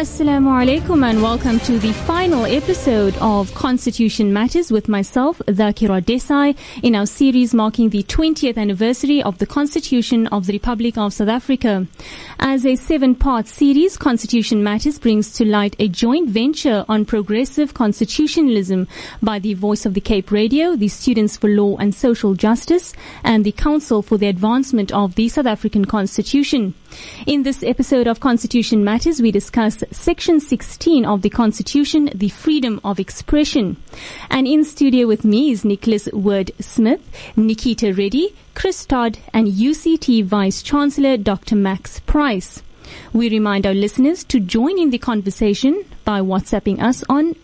Assalamu alaikum and welcome to the final episode of Constitution Matters with myself, Dhakira Desai, in our series marking the 20th anniversary of the Constitution of the Republic of South Africa. As a 7-part series, Constitution Matters brings to light a joint venture on progressive constitutionalism by the Voice of the Cape Radio, the Students for Law and Social Justice, and the Council for the Advancement of the South African Constitution. In this episode of Constitution Matters, we discuss Section 16 of the Constitution, the freedom of expression. And in studio with me is Nicholas Word-Smith, Nikita Reddy, Chris Todd, and UCT Vice Chancellor Dr. Max Price. We remind our listeners to join in the conversation by WhatsApping us on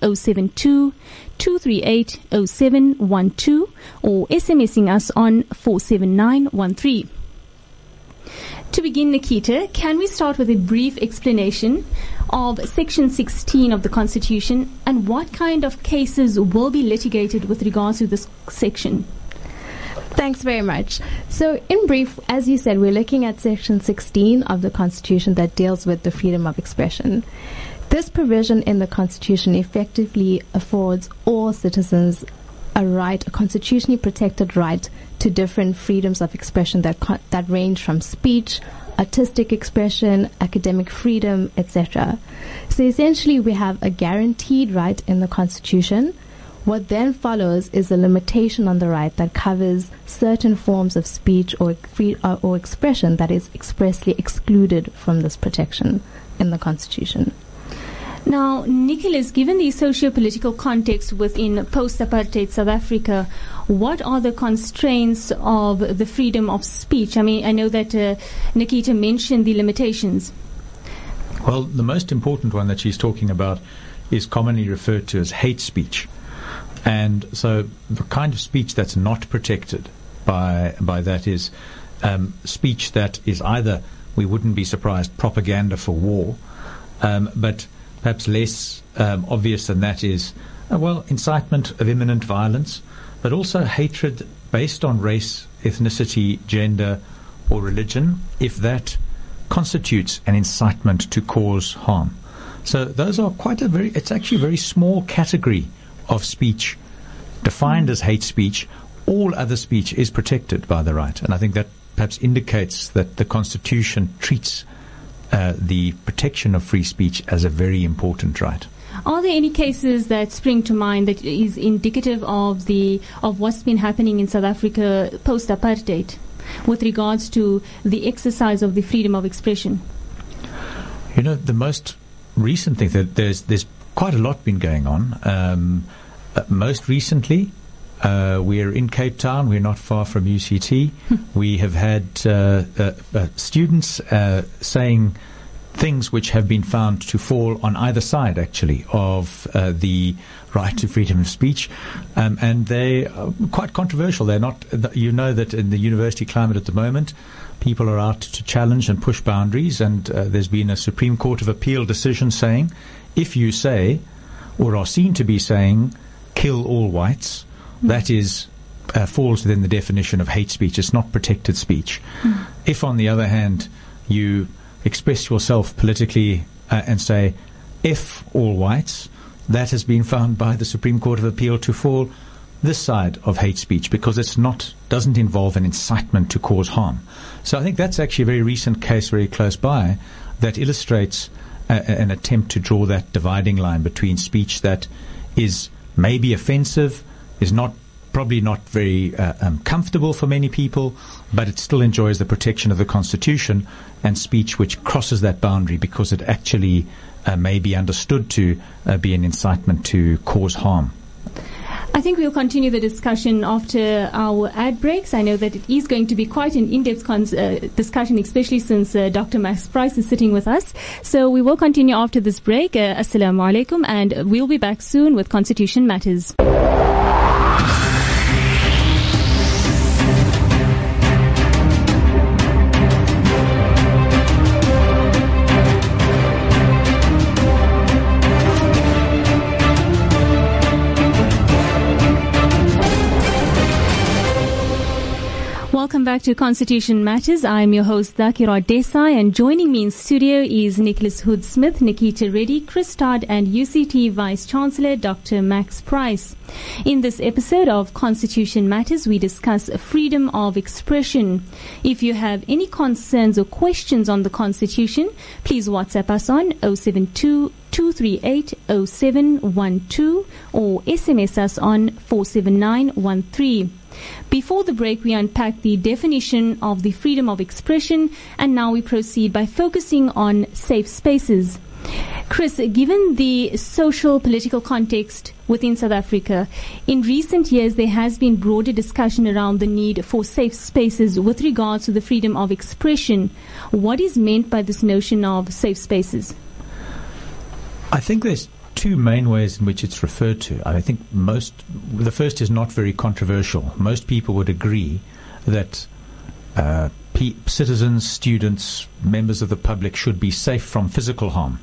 072-238-0712 or SMSing us on 47913. To begin, Nikita, can we start with a brief explanation of Section 16 of the Constitution and what kind of cases will be litigated with regards to this section? Thanks very much. So, in brief, as you said, we're looking at Section 16 of the Constitution that deals with the freedom of expression. This provision in the Constitution effectively affords all citizens a constitutionally protected right to different freedoms of expression that range from speech, artistic expression, academic freedom, etc. So essentially we have a guaranteed right in the Constitution. What then follows is a limitation on the right that covers certain forms of speech or expression that is expressly excluded from this protection in the Constitution. Now, Nicholas, given the socio-political context within post-apartheid South Africa, what are the constraints of the freedom of speech? I mean, I know that Nikita mentioned the limitations. Well, the most important one that she's talking about is commonly referred to as hate speech. And so the kind of speech that's not protected by that is speech that is either, we wouldn't be surprised, propaganda for war, but perhaps less obvious than that is, incitement of imminent violence, but also hatred based on race, ethnicity, gender, or religion, if that constitutes an incitement to cause harm. So those are it's actually a very small category of speech defined as hate speech. All other speech is protected by the right. And I think that perhaps indicates that the Constitution treats the protection of free speech as a very important right. Are there any cases that spring to mind that is indicative of what's been happening in South Africa post-apartheid with regards to the exercise of the freedom of expression? You know, the most recent thing that there's quite a lot been going on. Most recently, we're in Cape Town. We're not far from UCT. We have had students saying things which have been found to fall on either side, actually, of the right to freedom of speech. And they are quite controversial. They're not, you know that in the university climate at the moment, people are out to challenge and push boundaries. And there's been a Supreme Court of Appeal decision saying, if you say, or are seen to be saying, kill all whites, that is falls within the definition of hate speech. It's not protected speech. If, on the other hand, you express yourself politically and say, F all whites, that has been found by the Supreme Court of Appeal to fall this side of hate speech because doesn't involve an incitement to cause harm. So I think that's actually a very recent case very close by that illustrates an attempt to draw that dividing line between speech that is maybe offensive, is probably not very comfortable for many people, but it still enjoys the protection of the Constitution, and speech which crosses that boundary because it actually may be understood to be an incitement to cause harm. I think we'll continue the discussion after our ad breaks. I know that it is going to be quite an in-depth discussion, especially since Dr. Max Price is sitting with us. So we will continue after this break. Assalamu alaikum, and we'll be back soon with Constitution Matters. Welcome back to Constitution Matters. I'm your host, Dhakira Desai, and joining me in studio is Nicholas Hood-Smith, Nikita Reddy, Chris Todd, and UCT Vice-Chancellor Dr. Max Price. In this episode of Constitution Matters, we discuss freedom of expression. If you have any concerns or questions on the Constitution, please WhatsApp us on 072-238-0712 or SMS us on 47913. Before the break, we unpacked the definition of the freedom of expression, and now we proceed by focusing on safe spaces. Chris, given the social political context within South Africa, in recent years there has been broader discussion around the need for safe spaces with regards to the freedom of expression. What is meant by this notion of safe spaces? I think there's two main ways in which it's referred to. I think the first is not very controversial. Most people would agree that citizens, students, members of the public should be safe from physical harm.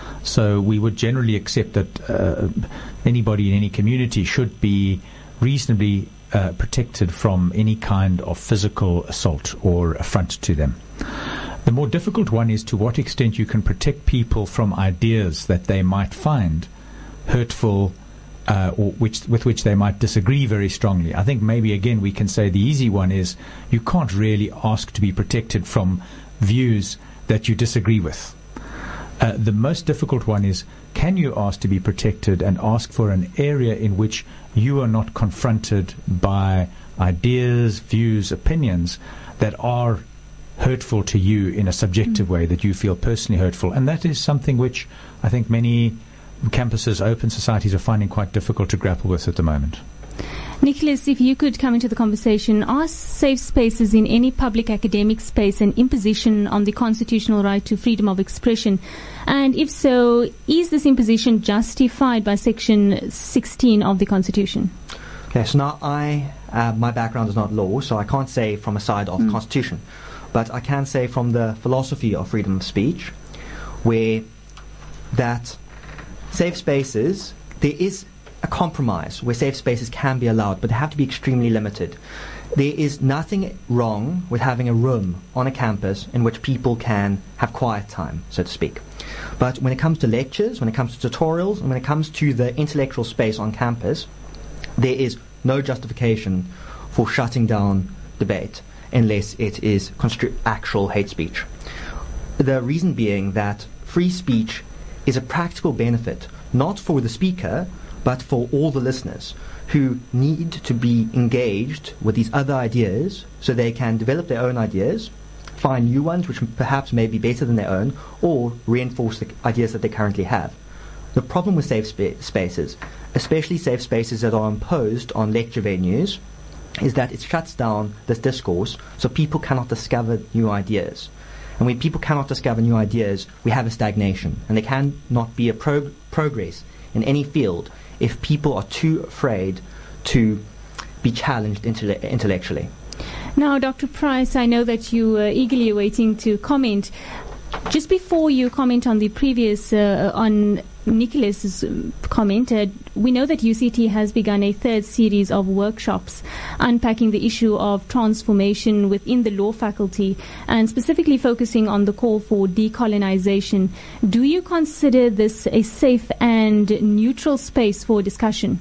So we would generally accept that anybody in any community should be reasonably protected from any kind of physical assault or affront to them. The more difficult one is to what extent you can protect people from ideas that they might find hurtful or with which they might disagree very strongly. I think maybe, again, we can say the easy one is you can't really ask to be protected from views that you disagree with. The most difficult one is, can you ask to be protected and ask for an area in which you are not confronted by ideas, views, opinions that are hurtful to you in a subjective way, that you feel personally hurtful. And that is something which I think many campuses, open societies are finding quite difficult to grapple with at the moment. Nicholas, if you could come into the conversation, are safe spaces in any public academic space an imposition on the constitutional right to freedom of expression? And if so, is this imposition justified by Section 16 of the Constitution? Okay, so now my background is not law, so I can't say from a side of the Constitution. But I can say from the philosophy of freedom of speech, where that safe spaces, there is a compromise where safe spaces can be allowed, but they have to be extremely limited. There is nothing wrong with having a room on a campus in which people can have quiet time, so to speak. But when it comes to lectures, when it comes to tutorials, and when it comes to the intellectual space on campus, there is no justification for shutting down debate unless it is actual hate speech. The reason being that free speech is a practical benefit, not for the speaker, but for all the listeners who need to be engaged with these other ideas so they can develop their own ideas, find new ones which perhaps may be better than their own, or reinforce the ideas that they currently have. The problem with safe spaces, especially safe spaces that are imposed on lecture venues, is that it shuts down this discourse so people cannot discover new ideas. And when people cannot discover new ideas, we have a stagnation, and there cannot be a progress in any field if people are too afraid to be challenged intellectually. Now, Dr. Price, I know that you are eagerly waiting to comment. Just before you comment on the previous, on Nicholas's comment, we know that UCT has begun a third series of workshops unpacking the issue of transformation within the law faculty and specifically focusing on the call for decolonization. Do you consider this a safe and neutral space for discussion?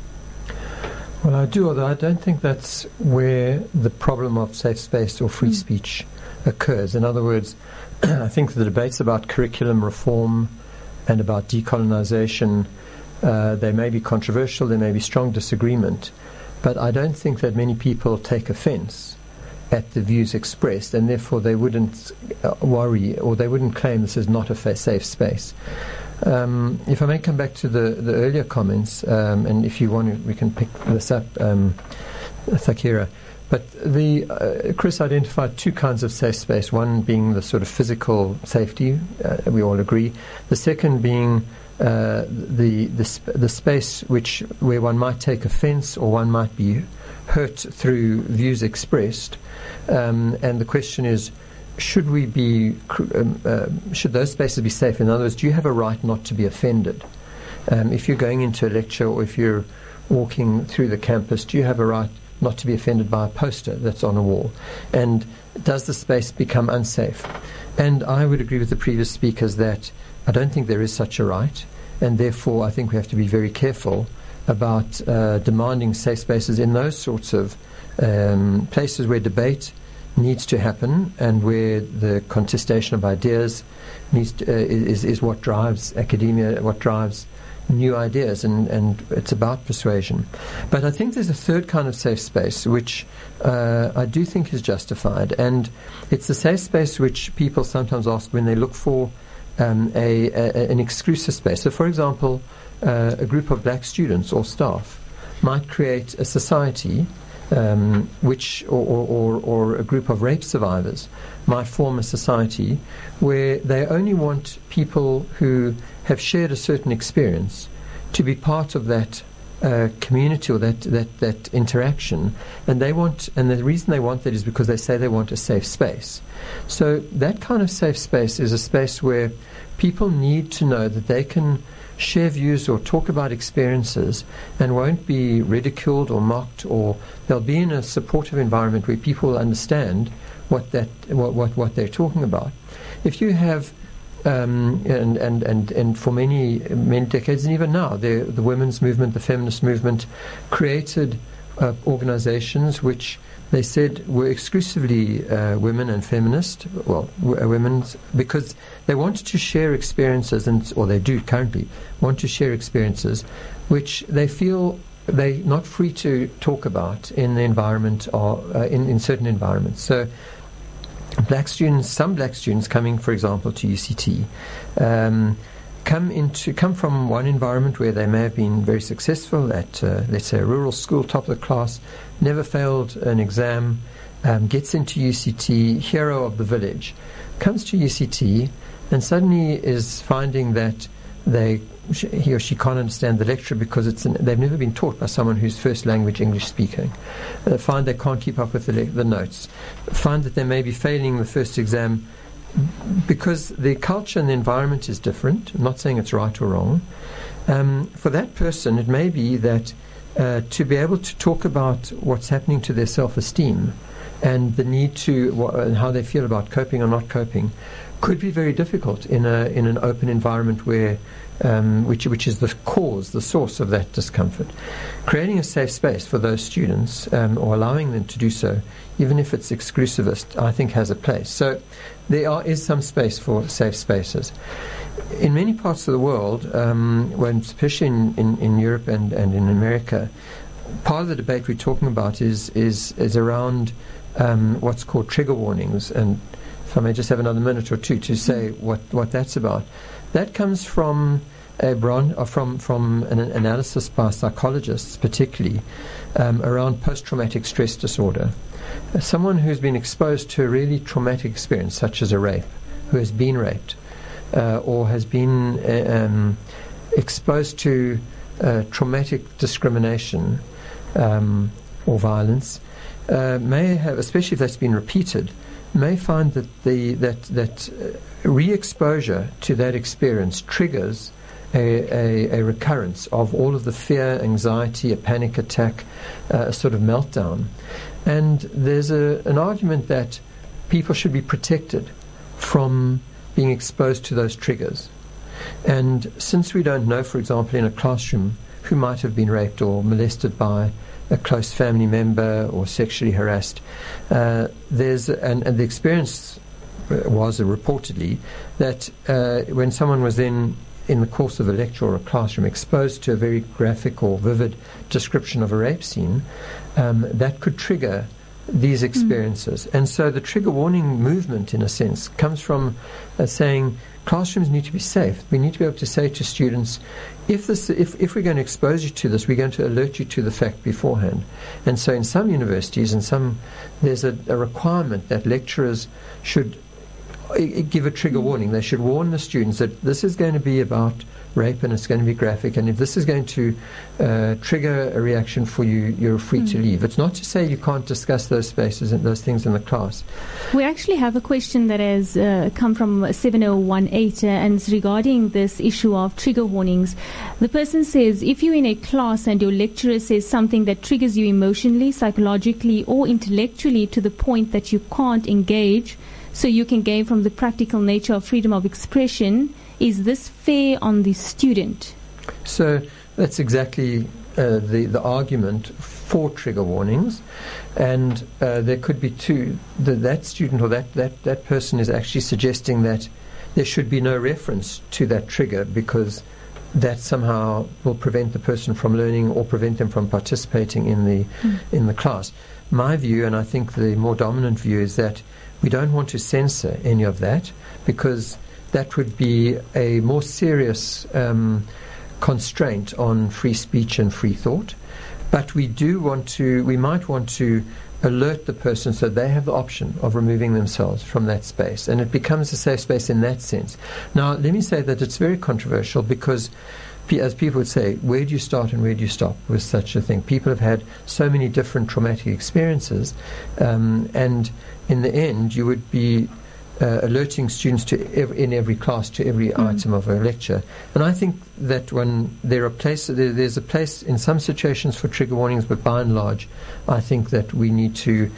Well, I do, although I don't think that's where the problem of safe space or free speech occurs. In other words, I think the debates about curriculum reform and about decolonization, they may be controversial, there may be strong disagreement, but I don't think that many people take offense at the views expressed, and therefore they wouldn't worry or they wouldn't claim this is not a safe space. If I may come back to the earlier comments, and if you want, we can pick this up, Thakira. But Chris identified two kinds of safe space, one being the sort of physical safety, we all agree. The second being the space where one might take offense or one might be hurt through views expressed. And the question is, should those spaces be safe? In other words, do you have a right not to be offended? If you're going into a lecture or if you're walking through the campus, do you have a right not to be offended by a poster that's on a wall? And does the space become unsafe? And I would agree with the previous speakers that I don't think there is such a right, and therefore I think we have to be very careful about demanding safe spaces in those sorts of places where debate needs to happen and where the contestation of ideas is what drives academia, what drives new ideas, and it's about persuasion. But I think there's a third kind of safe space which I do think is justified, and it's the safe space which people sometimes ask when they look for an exclusive space. So, for example, a group of black students or staff might create a society which, or a group of rape survivors might form a society where they only want people who have shared a certain experience to be part of that community or that interaction, and the reason they want that is because they say they want a safe space. So that kind of safe space is a space where people need to know that they can share views or talk about experiences and won't be ridiculed or mocked, or they'll be in a supportive environment where people understand what they're talking about. If you have and for many decades, and even now, the women's movement, the feminist movement, created organizations which they said were exclusively women and feminist, women's, because they wanted to share experiences, or they do currently want to share experiences which they feel they're not free to talk about in the environment or in certain environments. So some black students coming, for example, to UCT, come from one environment where they may have been very successful at, let's say, a rural school, top of the class, never failed an exam, gets into UCT, hero of the village, comes to UCT, and suddenly is finding that he or she can't understand the lecture because they've never been taught by someone who's first language English speaking. Find they can't keep up with the notes. Find that they may be failing the first exam because the culture and the environment is different. I'm not saying it's right or wrong. For that person, it may be that to be able to talk about what's happening to their self-esteem and the need to and how they feel about coping or not coping could be very difficult in an open environment where which is the source of that discomfort. Creating a safe space for those students, or allowing them to do so, even if it's exclusivist, I think has a place. So there is some space for safe spaces. In many parts of the world, especially in Europe and in America, part of the debate we're talking about is around what's called trigger warnings. And if I may just have another minute or two to say what that's about. That comes from from an analysis by psychologists, particularly around post-traumatic stress disorder. Someone who's been exposed to a really traumatic experience, such as a rape, who has been raped, or has been exposed to traumatic discrimination or violence, may have, especially if that's been repeated, may find that that re-exposure to that experience triggers a recurrence of all of the fear, anxiety, a panic attack, a sort of meltdown. And there's an argument that people should be protected from being exposed to those triggers. And since we don't know, for example, in a classroom who might have been raped or molested by a close family member or sexually harassed, and the experience was reportedly that when someone was in the course of a lecture or a classroom exposed to a very graphic or vivid description of a rape scene, that could trigger these experiences. And so the trigger warning movement, in a sense, comes from saying classrooms need to be safe. We need to be able to say to students, if we're going to expose you to this, we're going to alert you to the fact beforehand. And so in some universities, there's a requirement that lecturers should give a trigger warning. They should warn the students that this is going to be about rape and it's going to be graphic, and if this is going to trigger a reaction for you, you're free to leave. It's not to say you can't discuss those spaces and those things in the class. We actually have a question that has come from 7018 and it's regarding this issue of trigger warnings. The person says, if you're in a class and your lecturer says something that triggers you emotionally, psychologically or intellectually to the point that you can't engage, so you can gain from the practical nature of freedom of expression, is this fair on the student? So that's exactly the argument for trigger warnings, and there could be two. That student or that person is actually suggesting that there should be no reference to that trigger because that somehow will prevent the person from learning or prevent them from participating in the class. My view, and I think the more dominant view, is that we don't want to censor any of that because that would be a more serious constraint on free speech and free thought. But we might want to alert the person so they have the option of removing themselves from that space, and it becomes a safe space in that sense. Now, let me say that it's very controversial because, as people would say, where do you start and where do you stop with such a thing? People have had so many different traumatic experiences, and in the end, you would be alerting students in every class to every item of a lecture. And I think that when there's a place in some situations for trigger warnings, but by and large, I think that we need to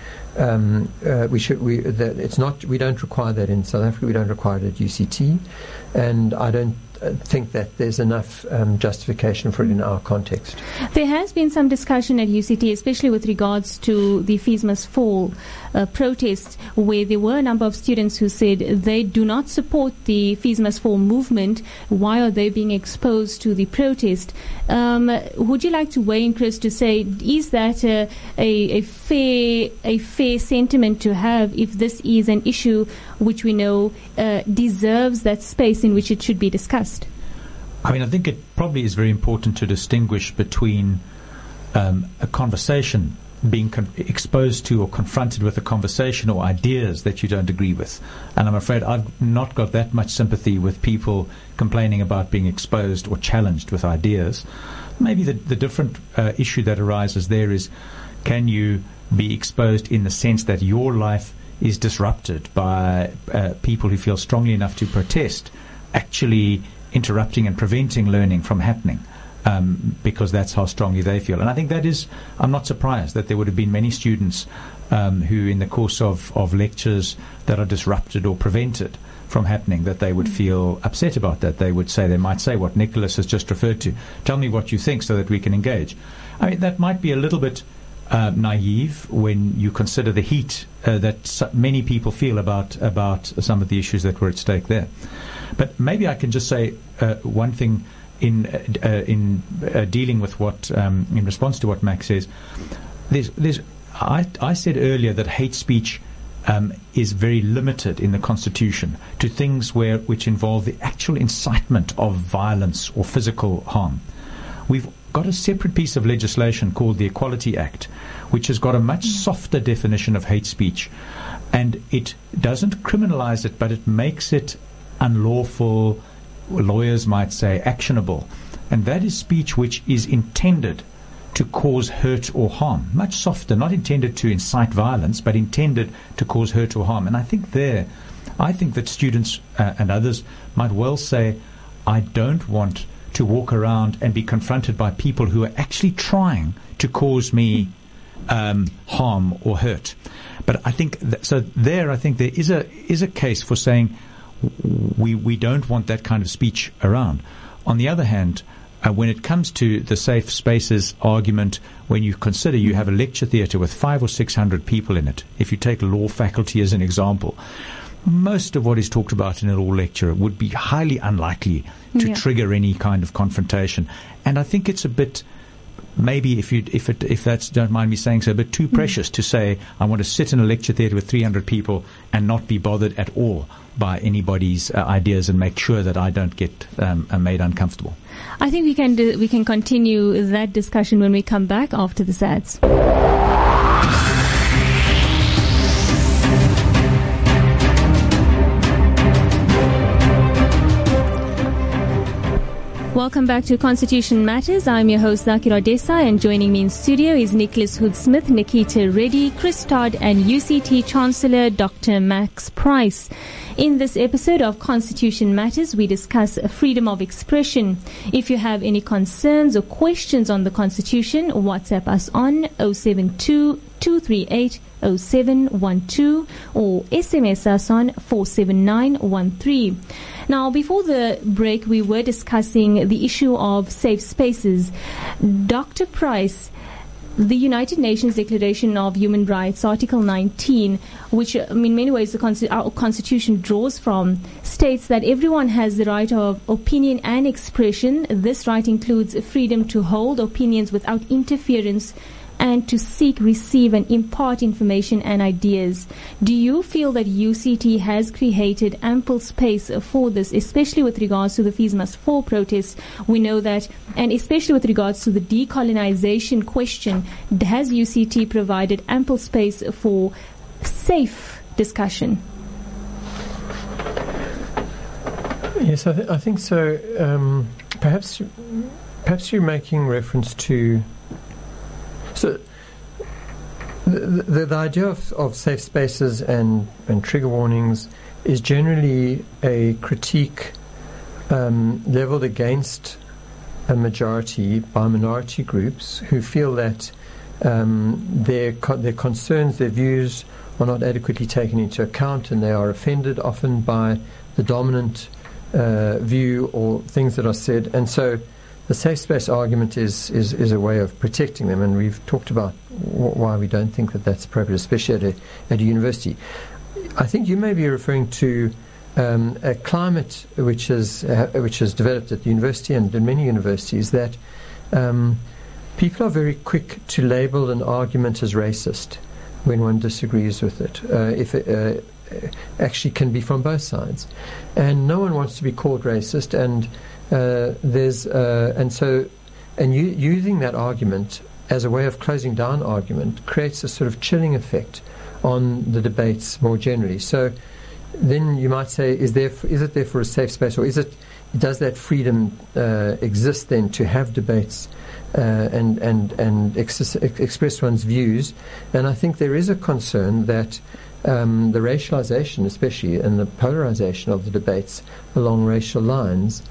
we don't require that in South Africa. We don't require it at UCT, and I don't think that there's enough justification for it in our context. There has been some discussion at UCT, especially with regards to the Fees Must Fall protest, where there were a number of students who said they do not support the Fees Must Fall movement. Why are they being exposed to the protest? Would you like to weigh in, Chris, to say, is that a fair sentiment to have if this is an issue which we know deserves that space in which it should be discussed? I mean, I think it probably is very important to distinguish between a conversation, being exposed to or confronted with a conversation or ideas that you don't agree with. And I'm afraid I've not got that much sympathy with people complaining about being exposed or challenged with ideas. Maybe the different issue that arises there is, can you be exposed in the sense that your life is disrupted by people who feel strongly enough to protest, actually interrupting and preventing learning from happening, because that's how strongly they feel. And I think that is, I'm not surprised that there would have been many students who in the course of lectures that are disrupted or prevented from happening, that they would feel upset about that. They might say what Nicholas has just referred to. Tell me what you think so that we can engage. I mean, that might be a little bit naive when you consider the heat that many people feel about some of the issues that were at stake there. But maybe I can just say one thing in dealing with what, in response to what Max says. I said earlier that hate speech is very limited in the Constitution to things which involve the actual incitement of violence or physical harm. We've got a separate piece of legislation called the Equality Act, which has got a much softer definition of hate speech, and it doesn't criminalize it, but it makes it unlawful, lawyers might say actionable, and that is speech which is intended to cause hurt or harm. Much softer, not intended to incite violence, but intended to cause hurt or harm. And I think that students and others might well say, I don't want to walk around and be confronted by people who are actually trying to cause me harm or hurt. But I think I think there is a case for saying we don't want that kind of speech around. On the other hand, when it comes to the safe spaces argument, when you consider you have a lecture theatre with 500 or 600 people in it, if you take law faculty as an example, most of what is talked about in a law lecture would be highly unlikely to trigger any kind of confrontation. And I think it's a bit, maybe if that's, don't mind me saying so, a bit too precious to say I want to sit in a lecture theatre with 300 people and not be bothered at all by anybody's ideas and make sure that I don't get made uncomfortable. I think we can continue that discussion when we come back after the ads. Welcome back to Constitution Matters. I'm your host, Zakira Desai, and joining me in studio is Nicholas Hood-Smith, Nikita Reddy, Chris Todd, and UCT Chancellor Dr. Max Price. In this episode of Constitution Matters, we discuss freedom of expression. If you have any concerns or questions on the Constitution, WhatsApp us on 072-238-0712 or SMS us on 47913. Now, before the break, we were discussing the issue of safe spaces. Dr. Price, the United Nations Declaration of Human Rights, Article 19, which in many ways our Constitution draws from, states that everyone has the right of opinion and expression. This right includes freedom to hold opinions without interference and to seek, receive, and impart information and ideas. Do you feel that UCT has created ample space for this, especially with regards to the Fees Must Fall protests? We know that, and especially with regards to the decolonization question, has UCT provided ample space for safe discussion? Yes, I think so. Perhaps you're making reference to. So, the idea of safe spaces and trigger warnings is generally a critique leveled against a majority by minority groups who feel that their concerns, their views are not adequately taken into account, and they are offended often by the dominant view or things that are said. And so the safe space argument is a way of protecting them, and we've talked about why we don't think that that's appropriate, especially at a university. I think you may be referring to a climate which has developed at the university and in many universities, that people are very quick to label an argument as racist when one disagrees with it, if it actually can be from both sides, and no one wants to be called racist. And using that argument as a way of closing down argument creates a sort of chilling effect on the debates more generally. So then you might say, is it there for a safe space, or does that freedom exist then to have debates and express one's views? And I think there is a concern that the racialization, especially, and the polarization of the debates along racial lines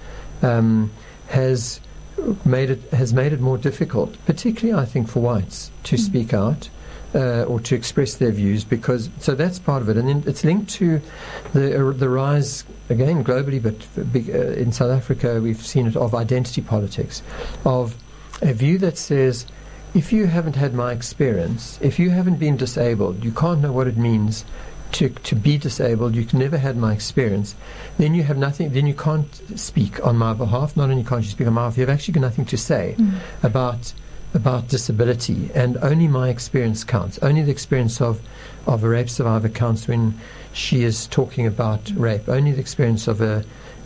has made it more difficult, particularly I think for whites, to speak out or to express their views, so that's part of it. And then it's linked to the rise, again globally, but in South Africa we've seen it, of identity politics, of a view that says, if you haven't had my experience, if you haven't been disabled, you can't know what it means to be disabled, you can never had my experience, then you have nothing, then you can't speak on my behalf. Not only can't you speak on my behalf, you have actually got nothing to say about disability, and only my experience counts. Only the experience of a rape survivor counts when she is talking about rape. Only the experience of a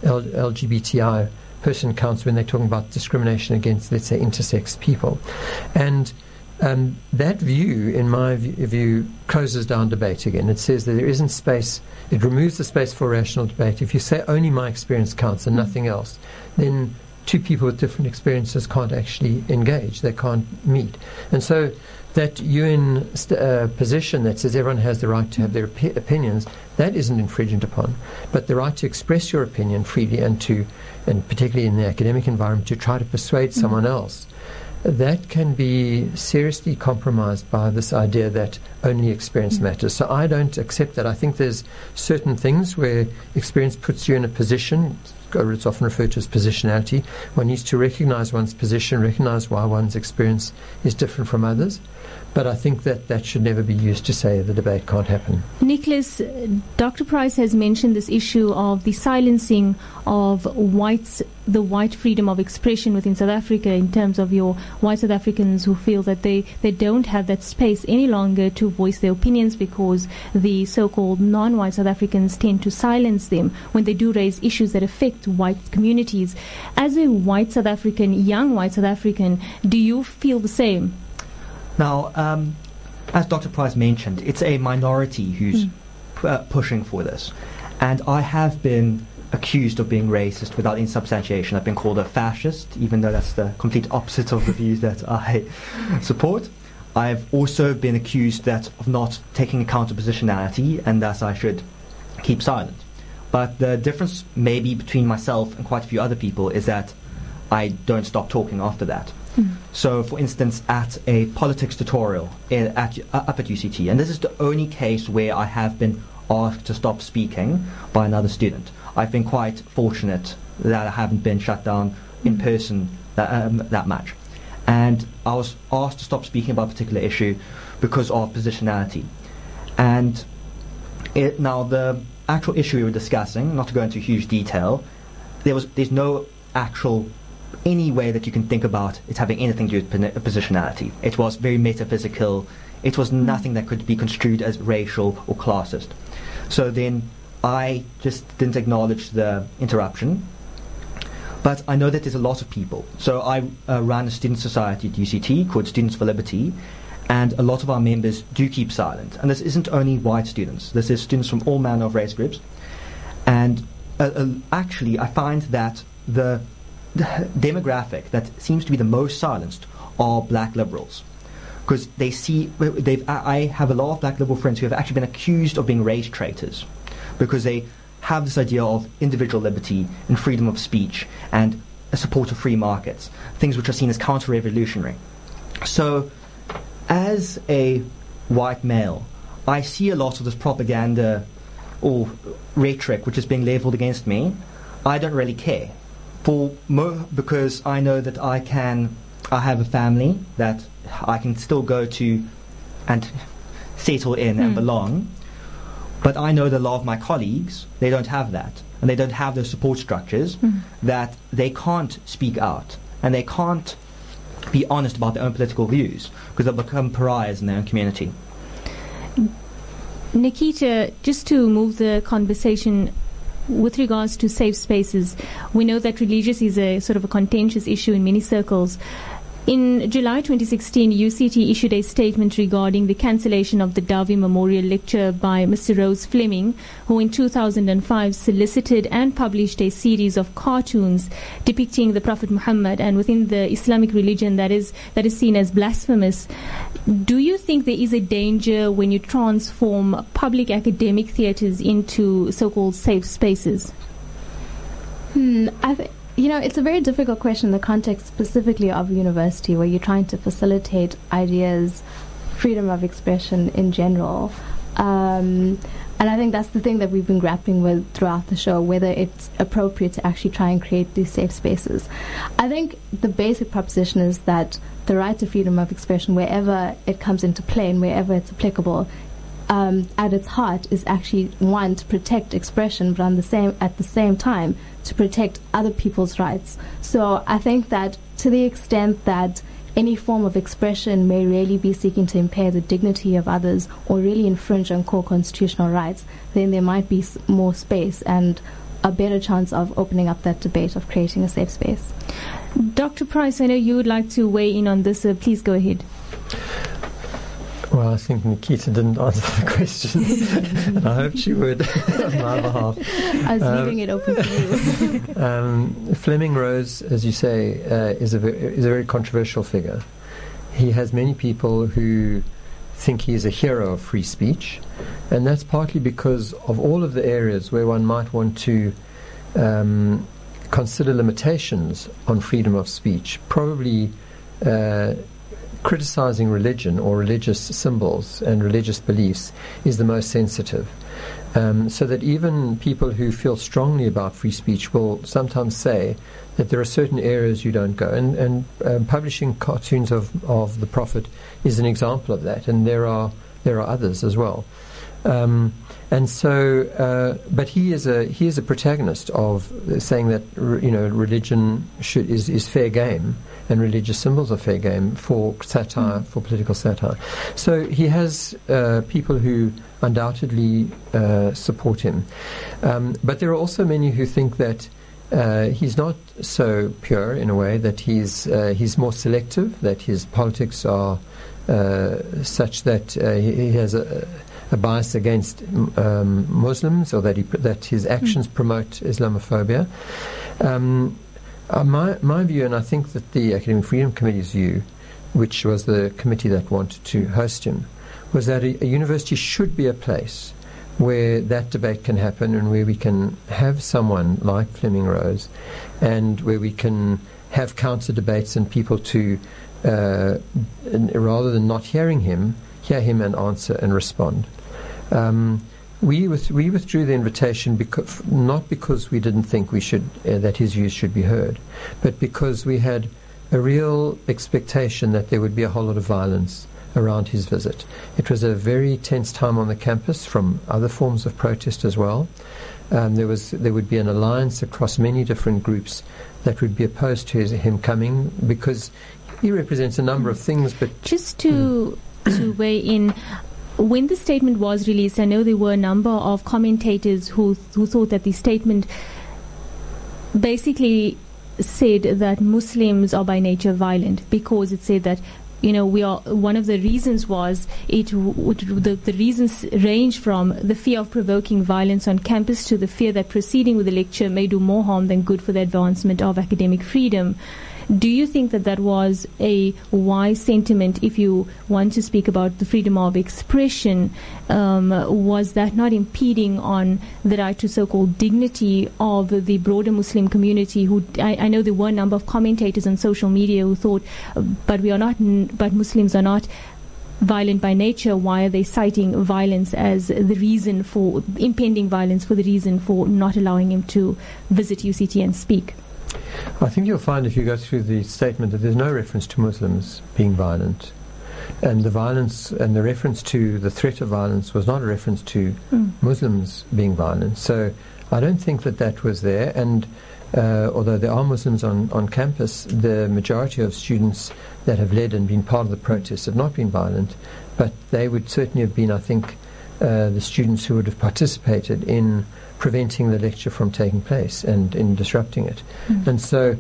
LGBTI person counts when they're talking about discrimination against, let's say, intersex people. And that view, in my view, closes down debate again. It says that there isn't space, it removes the space for rational debate. If you say only my experience counts and nothing else, then two people with different experiences can't actually engage, they can't meet. And so that UN position that says everyone has the right to have their opinions, that isn't infringed upon. But the right to express your opinion freely, and particularly in the academic environment, to try to persuade someone else, that can be seriously compromised by this idea that only experience matters. So I don't accept that. I think there's certain things where experience puts you in a position, it's often referred to as positionality. One needs to recognize one's position, recognize why one's experience is different from others. But I think that should never be used to say the debate can't happen. Nicholas, Dr. Price has mentioned this issue of the silencing of whites, the white freedom of expression within South Africa, in terms of your white South Africans who feel that they don't have that space any longer to voice their opinions, because the so-called non-white South Africans tend to silence them when they do raise issues that affect white communities. As a white South African, young white South African, do you feel the same? Now, as Dr. Price mentioned, it's a minority who's pushing for this. And I have been accused of being racist without any substantiation. I've been called a fascist, even though that's the complete opposite of the views that I support. I've also been accused of not taking account of positionality, and thus I should keep silent. But the difference maybe between myself and quite a few other people is that I don't stop talking after that. So, for instance, at a politics tutorial up at UCT, and this is the only case where I have been asked to stop speaking by another student. I've been quite fortunate that I haven't been shut down in person that much. And I was asked to stop speaking about a particular issue because of positionality. And now the actual issue we were discussing, not to go into huge detail, there's no actual any way that you can think about it having anything to do with positionality. It was very metaphysical. It was nothing that could be construed as racial or classist. So then I just didn't acknowledge the interruption. But I know that there's a lot of people. So I run a student society at UCT called Students for Liberty, and a lot of our members do keep silent. And this isn't only white students. This is students from all manner of race groups. And actually, I find that the demographic that seems to be the most silenced are black liberals, because I have a lot of black liberal friends who have actually been accused of being race traitors because they have this idea of individual liberty and freedom of speech and a support of free markets, things which are seen as counter-revolutionary. So as a white male, I see a lot of this propaganda or rhetoric which is being leveled against me. I don't really care. Because I know that I have a family that I can still go to and settle in and belong. But I know that a lot of my colleagues, they don't have that. And they don't have those support structures that they can't speak out. And they can't be honest about their own political views because they'll become pariahs in their own community. Nikita, just to move the conversation with regards to safe spaces, we know that religious is a sort of a contentious issue in many circles. In July 2016, UCT issued a statement regarding the cancellation of the Davi Memorial Lecture by Mr. Rose Fleming, who in 2005 solicited and published a series of cartoons depicting the Prophet Muhammad, and within the Islamic religion that is seen as blasphemous. Do you think there is a danger when you transform public academic theatres into so-called safe spaces? It's a very difficult question in the context specifically of a university where you're trying to facilitate ideas, freedom of expression in general. And I think that's the thing that we've been grappling with throughout the show, whether it's appropriate to actually try and create these safe spaces. I think the basic proposition is that the right to freedom of expression, wherever it comes into play and wherever it's applicable, at its heart is actually one, to protect expression, but at the same time to protect other people's rights. So I think that to the extent that any form of expression may really be seeking to impair the dignity of others or really infringe on core constitutional rights, then there might be more space and a better chance of opening up that debate of creating a safe space. Dr. Price, I know you would like to weigh in on this. Please go ahead. Well, I think Nikita didn't answer the question, and I hoped she would on my behalf. I was leaving it open for you. Fleming Rose, as you say, is a very controversial figure. He has many people who think he is a hero of free speech, and that's partly because of all of the areas where one might want to consider limitations on freedom of speech, probably criticizing religion or religious symbols and religious beliefs is the most sensitive. So that even people who feel strongly about free speech will sometimes say that there are certain areas you don't go. And publishing cartoons of the Prophet is an example of that, and there are others as well. And so, but he is a protagonist of saying that religion is fair game, and religious symbols are fair game for satire, for political satire. So he has people who undoubtedly support him, but there are also many who think that he's not so pure in a way, that he's more selective, that his politics are such that he has a a bias against Muslims, or that his actions promote Islamophobia. My view, and I think that the Academic Freedom Committee's view, which was the committee that wanted to host him, was that a university should be a place where that debate can happen, and where we can have someone like Fleming Rose, and where we can have counter debates and people to, rather than not hear him and answer and respond. We withdrew the invitation not because we didn't think we should that his views should be heard, but because we had a real expectation that there would be a whole lot of violence around his visit. It was a very tense time on the campus from other forms of protest as well. There would be an alliance across many different groups that would be opposed to him coming, because he represents a number of things. But just to weigh in, when the statement was released, I know there were a number of commentators who thought that the statement basically said that Muslims are by nature violent, because it said that, we are, one of the reasons was the reasons range from the fear of provoking violence on campus to the fear that proceeding with the lecture may do more harm than good for the advancement of academic freedom. Do you think that was a wise sentiment if you want to speak about the freedom of expression? Was that not impeding on the right to so-called dignity of the broader Muslim community? I know there were a number of commentators on social media who thought, but Muslims are not violent by nature. Why are they citing violence as the reason for impending violence, for the reason for not allowing him to visit UCT and speak? I think you'll find, if you go through the statement, that there's no reference to Muslims being violent. And the violence and the reference to the threat of violence was not a reference to Muslims being violent. So I don't think that was there. And although there are Muslims on campus, the majority of students that have led and been part of the protests have not been violent. But they would certainly have been, I think, the students who would have participated in preventing the lecture from taking place and in disrupting it. And so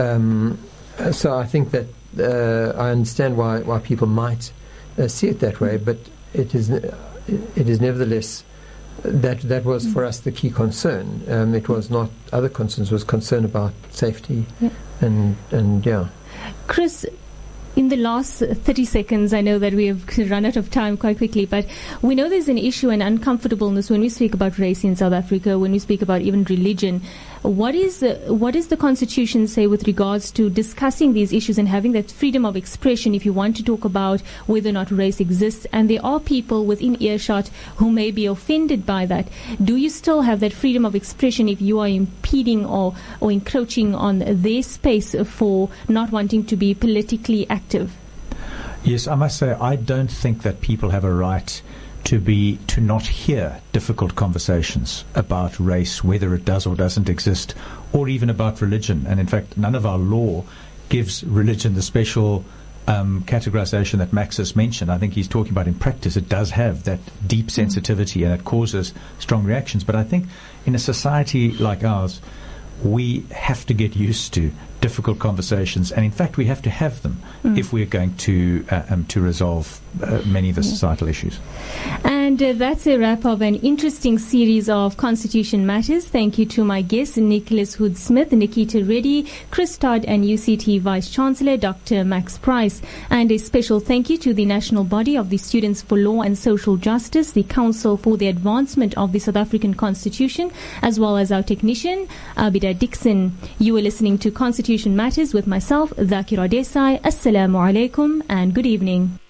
I think that I understand why people might see it that way, but it is nevertheless that was for us the key concern. It was not other concerns. It was concern about safety and yeah. Chris, in the last 30 seconds, I know that we have run out of time quite quickly, but we know there's an issue and uncomfortableness when we speak about race in South Africa, when we speak about even religion. What is the Constitution say with regards to discussing these issues and having that freedom of expression if you want to talk about whether or not race exists? And there are people within earshot who may be offended by that. Do you still have that freedom of expression if you are impeding or encroaching on their space for not wanting to be politically active? Yes, I must say I don't think that people have a right to not hear difficult conversations about race, whether it does or doesn't exist, or even about religion. And in fact, none of our law gives religion the special categorization that Max has mentioned. I think he's talking about in practice it does have that deep sensitivity and it causes strong reactions. But I think in a society like ours, we have to get used to difficult conversations, and in fact we have to have them if we're going to resolve many of the societal issues. And that's a wrap of an interesting series of Constitution Matters. Thank you to my guests, Nicholas Hood-Smith, Nikita Reddy, Chris Todd, and UCT Vice-Chancellor Dr. Max Price. And a special thank you to the national body of the Students for Law and Social Justice, the Council for the Advancement of the South African Constitution, as well as our technician, Abida Dixon. You are listening to Constitution Matters with myself, Dhakira Desai. Assalamu alaikum and good evening.